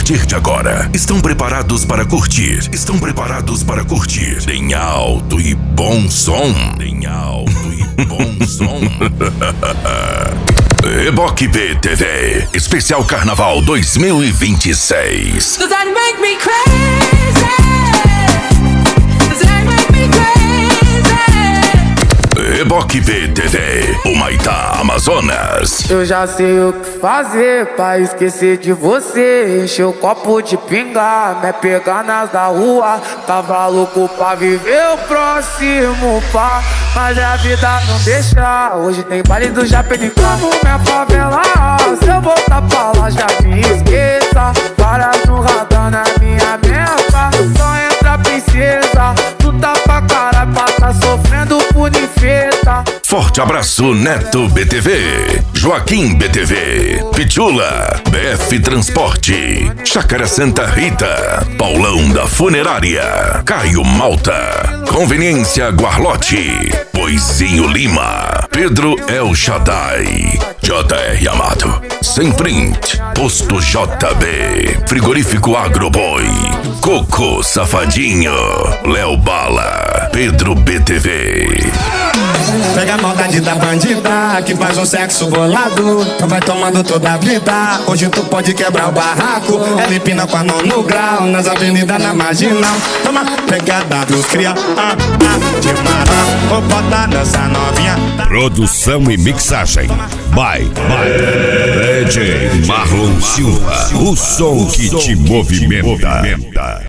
partir de agora, estão preparados para curtir? Estão preparados para curtir? Em alto e bom som. Em alto e bom som. Reboque BTV, especial Carnaval 2026. Does that make me crazy? Does that make me crazy? Reboque BTV, Humaitá, Amazonas. Eu já sei o que fazer pra esquecer de você. Encher o copo de pinga, me pegar nas da rua. Tava louco pra viver o próximo pá, mas a vida não deixa. Hoje tem baile do Japenicá, minha favela. Se eu voltar pra lá já me esqueça. Várias no radar na minha meta. Só entra princesa, tu tá pra caralho pra tá sofrendo por infeta. Forte abraço Neto BTV, Joaquim BTV, Pitula, BF Transporte, Chácara Santa Rita, Paulão da Funerária, Caio Malta, Conveniência Guarlote, Boizinho Lima, Pedro El Shaddai, JR Amado, Sem Print, Posto JB, Frigorífico Agroboi, Coco Safadinho, Léo Bala, Pedro BTV. Pega a maldade da bandida que faz um sexo bolado, tu vai tomando toda a vida. Hoje tu pode quebrar o barraco. Ela empina com a mão no grau, nas avenidas, na marginal. Toma pegada dos cria, de marão. Vou botar nessa novinha. Produção e mixagem by DJ Marlon Silva, o som que te movimenta.